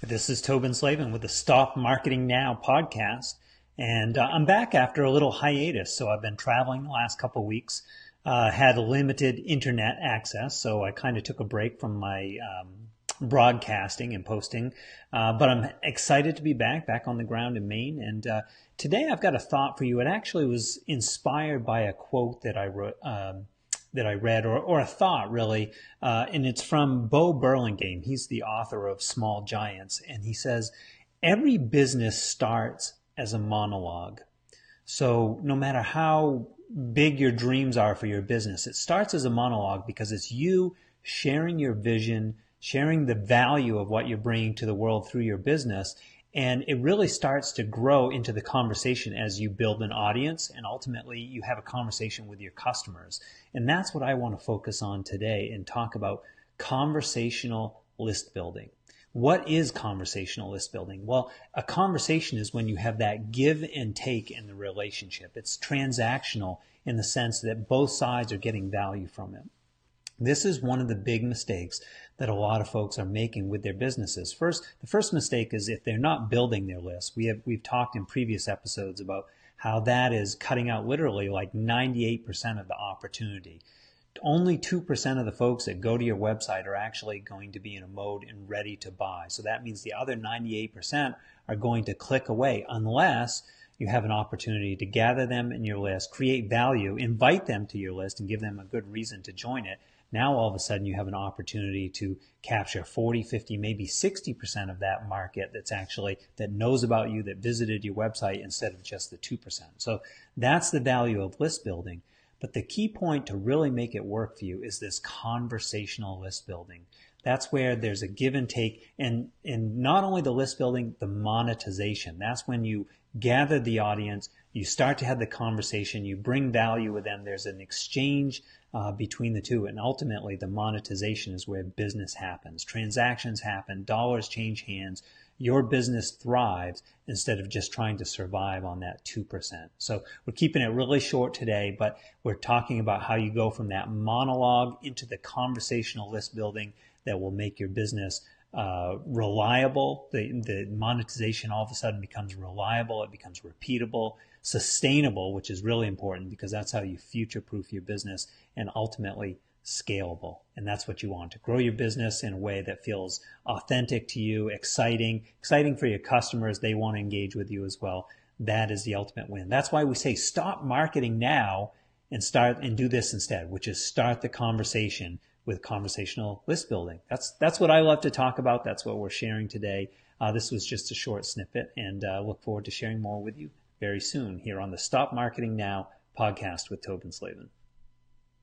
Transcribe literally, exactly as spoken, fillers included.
This is Tobin Slavin with the Stop Marketing Now podcast. And uh, I'm back after a little hiatus. So I've been traveling the last couple of weeks, uh, had limited internet access. So I kind of took a break from my um, broadcasting and posting. Uh, but I'm excited to be back, back on the ground in Maine. And uh, today I've got a thought for you. It actually was inspired by a quote that I wrote. Um, that I read, or, or a thought really, uh, and it's from Bo Burlingame. He's the author of Small Giants, and he says, every business starts as a monologue. So no matter how big your dreams are for your business, it starts as a monologue because it's you sharing your vision, sharing the value of what you're bringing to the world through your business. And it really starts to grow into the conversation as you build an audience, and ultimately you have a conversation with your customers. And that's what I want to focus on today and talk about: conversational list building. What is conversational list building? Well, a conversation is when you have that give and take in the relationship. It's transactional in the sense that both sides are getting value from it. This is one of the big mistakes that a lot of folks are making with their businesses. First, the first mistake is if they're not building their list. We have, we've talked in previous episodes about how that is cutting out literally like ninety-eight percent of the opportunity. Only two percent of the folks that go to your website are actually going to be in a mode and ready to buy. So that means the other ninety-eight percent are going to click away unless you have an opportunity to gather them in your list, create value, invite them to your list, and give them a good reason to join it. Now all of a sudden you have an opportunity to capture forty, fifty, maybe sixty percent of that market that's actually, that knows about you, that visited your website, instead of just the two percent. So that's the value of list building. But the key point to really make it work for you is this conversational list building. That's where there's a give and take, and, and not only the list building, the monetization. That's when you gather the audience, you start to have the conversation, you bring value with them, there's an exchange uh, between the two, and ultimately the monetization is where business happens. Transactions happen, dollars change hands, your business thrives instead of just trying to survive on that two percent. So we're keeping it really short today, but we're talking about how you go from that monologue into the conversational list building that will make your business uh, reliable. The, the monetization all of a sudden becomes reliable. It becomes repeatable, sustainable, which is really important because that's how you future-proof your business, and ultimately scalable. And that's what you want, to grow your business in a way that feels authentic to you, exciting, exciting for your customers. They want to engage with you as well. That is the ultimate win. That's why we say stop marketing now and start and do this instead, which is start the conversation with conversational list building. That's that's what I love to talk about. That's what we're sharing today. Uh, this was just a short snippet, and uh, look forward to sharing more with you very soon here on the Stop Marketing Now podcast with Tobin Slavin.